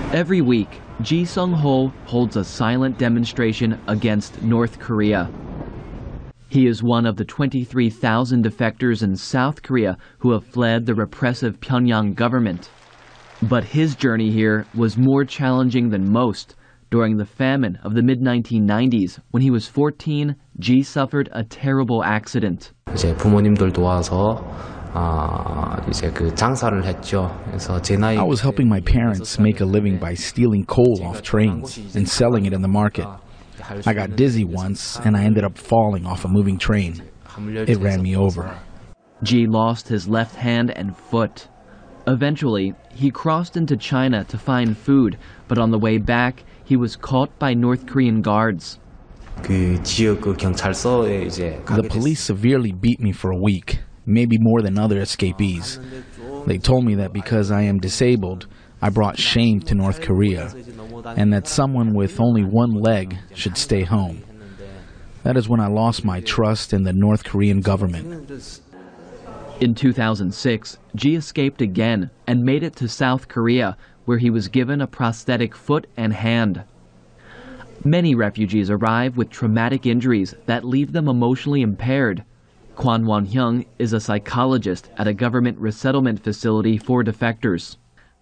Every week, Ji Sung-ho holds a silent demonstration against North Korea. He is one of the 23,000 defectors in South Korea who have fled the repressive Pyongyang government. But his journey here was more challenging than most. During the famine of the mid-1990s, when he was 14, Ji suffered a terrible accident. 이제 부모님들 도와서 이제 그 장사를 했죠. 그래서 제 나이 I was helping my parents make a living by stealing coal off trains and selling it in the market. I got dizzy once and I ended up falling off a moving train. It ran me over. Ji lost his left hand and foot. Eventually, he crossed into China to find food, but on the way back, he was caught by North Korean guards. 그 지역 그 경찰서에 이제 The police severely beat me for a week, maybe more than other escapees. They told me that because I am disabled, I brought shame to North Korea, and that someone with only one leg should stay home. That is when I lost my trust in the North Korean government. In 2006, Ji escaped again and made it to South Korea, where he was given a prosthetic foot and hand. Many refugees arrive with traumatic injuries that leave them emotionally impaired. Kwon Won-hyung is a psychologist at a government resettlement facility for defectors.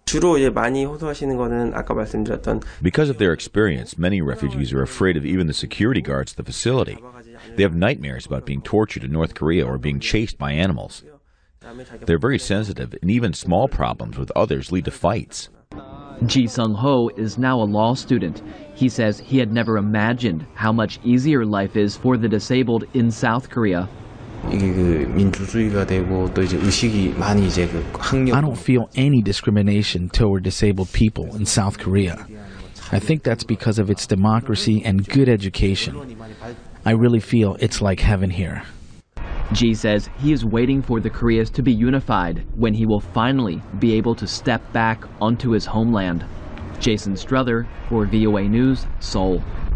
Because of their experience, many refugees are afraid of even the security guards at the facility. They have nightmares about being tortured in North Korea or being chased by animals. They're very sensitive, and even small problems with others lead to fights. Ji Sung-ho is now a law student. He says he had never imagined how much easier life is for the disabled in South Korea. I don't feel any discrimination toward disabled people in South Korea. I think that's because of its democracy and good education. I really feel it's like heaven here. Ji says he is waiting for the Koreas to be unified when he will finally be able to step back onto his homeland. Jason Struther for VOA News, Seoul.